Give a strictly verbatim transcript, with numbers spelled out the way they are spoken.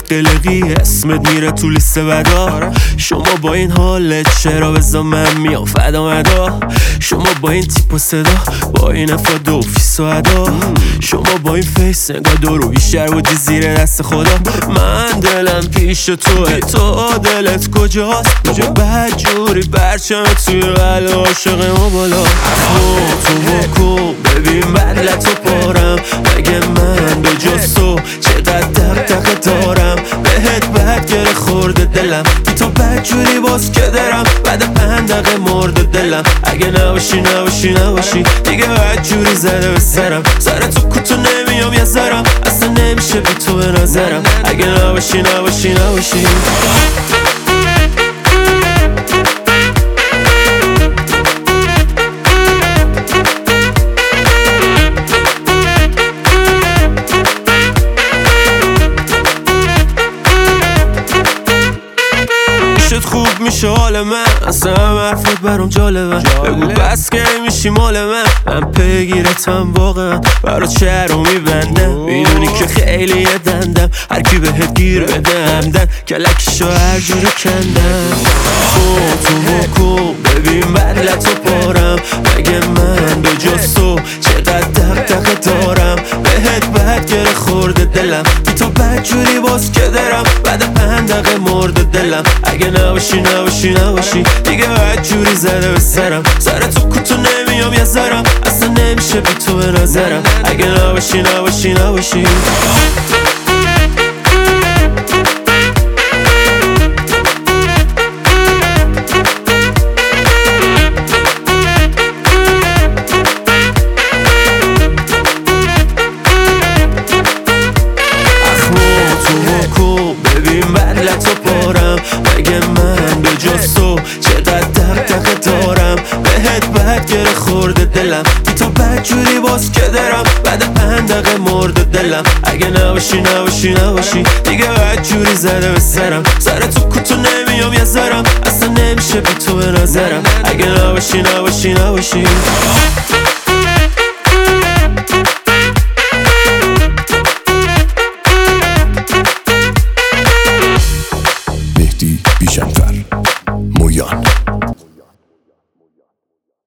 قلقی اسمت میره تو لیست بدا. شما با این حالت چرا بزا من میام فدا مدا. شما با این تیپ و صدا، با این افاد و فیس و ادا، شما با این فیس نگاه دورو بیشتر بودی زیر دست خدا. من دلم پیش توه، تو دلت کجاست؟ بابا بدجوری برچم توی قلب عاشق ما بالا. تو بکن ببین بدلتو پارم، مگه من به جز تو چقدر دقدقه دارم. بهت بد گره خورده دلم، بی تو بدجوری باز که درم. بعد پنج دقیقه مرده دلم، اگه نباشی نباشی نباشی دیگه بدجوری زده به سرم. سر تو کوتو نمیام یه ذرم، اصلا نمیشه بی تو به نظرم. اگه نباشی نباشی نباشی خوب میشه حال من، اصلا هم حرفت برام جالبه. بگو بس که میشی مال من، من پیگیرتم واقعا برا چه رو میبندم. میدونی که خیلی یه دندم، هر کی بهت گیر بده همدن کلکشو هر جوری کندم. تو تو بکن ببین بدلتو پارم، مگه من به جز تو چقدر دقدقه دارم. بهت بد گره خورده دلم، بی تو بدجوری باز که درم. بعد پنج دقیقه مرده دلم، اگه نباشی نباشی نباشی دیگه بدجوری زده به سرم. سر تو کوتو نمیام یه ذرم، اصلا نمیشه بی تو به نظرم. اگه نباشی نباشی نباشی بدلتو پارم، مگه من به جز تو چقدر دقدقه دارم. بهت بد گره خورده دلم، بی تو بدجوری باز که درم. بعد پنج دقیقه مرده دلم، اگه نباشی نباشی نباشی دیگه بدجوری زده به سرم. سر تو کوتو نمیام یه ذرم، اصلا نمیشه بی تو به نظرم. اگه نباشی نباشی نباشی